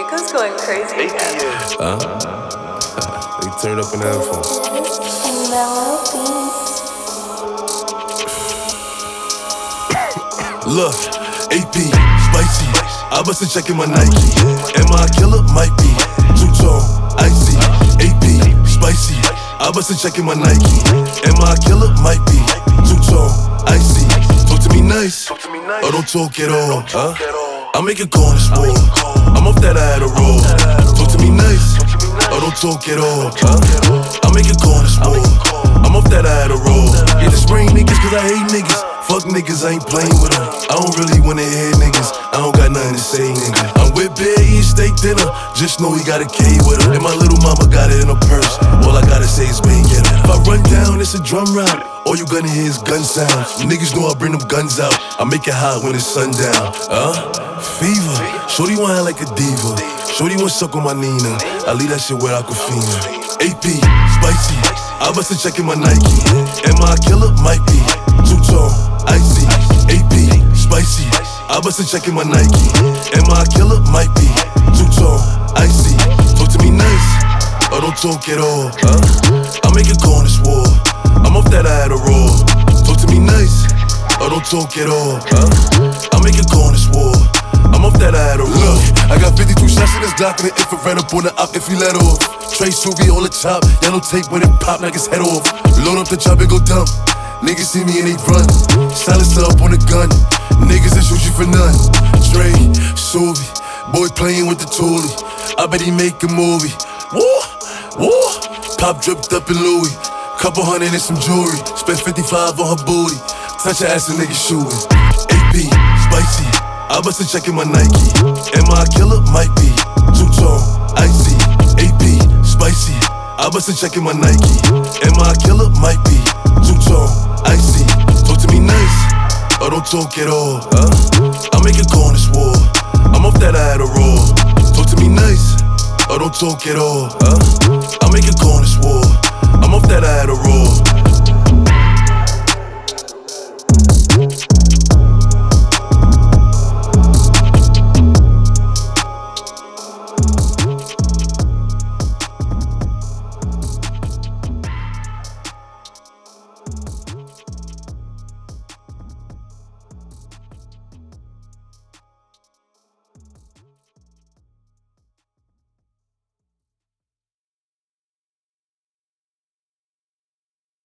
Rico's going crazy again. They turned up in the headphones. Look, AP, spicy. I bust a check in my Nike. Am I a killer? Might be. Two-tone, icy. AP, spicy. I bust a check in my Nike. Am I a killer? Might be. Two-tone, icy. Talk to me nice, or don't talk at all. I make a call and swore. I'm off that I had a roll. Talk to me nice, or don't talk at all. I make a call and swore. I'm off that I had a roll. Get the spring niggas cause I hate niggas. Fuck niggas, I ain't playing with them. I don't really wanna hear niggas. I don't got nothing to say, nigga. I'm with Bear eating steak dinner. Just know he got a K with her. And my little mama got it in her purse. All I gotta say is bang get her. If I run down, it's a drum round. All you gonna hear is gun sounds. Niggas know I bring them guns out. I make it hot when it's sundown. Fever. Shorty want like a diva. Shorty want suck on my Nina. I leave that shit where Aquafina. AP, spicy. I bust a check in my Nike. Am I a killer? Might be. Two-tone, icy. AP, spicy. I bust a check in my Nike. Am I a killer? Might be. Two-tone, icy. Talk to me nice, or don't talk at all. I make a call and swore. I'm off that I had a roll. Talk to me nice, or don't talk at all. I make a call and swore. I'm off that I had a roll. Look, I got 52 shots in this Glock and the infrared up on the op if he let off. Trey Suvi on the top, yellow tape when it pop, knock his head off. Load up the chop and go dumb. Niggas see me and they run. Silencer up on the gun. Niggas that shoot you for none. Trey Suvi, boy playing with the toolie. I bet he make a movie. Woo, woo. Pop dripped up in Louis. Couple hundred and some jewelry. Spent 55 on her booty. Touch her ass and niggas shooting. AP, spicy. I bust a check in my Nike. Am I a killer? Might be. Two-tone, icy. AP, spicy. I bust a check in my Nike. Am I a killer? Might be. Two-tone, icy. Talk to me nice, or don't talk at all. I make a call and swore. I'm off that I had a roll. Talk to me nice, or don't talk at all. I make a call and swore. I'm off that I had a roll.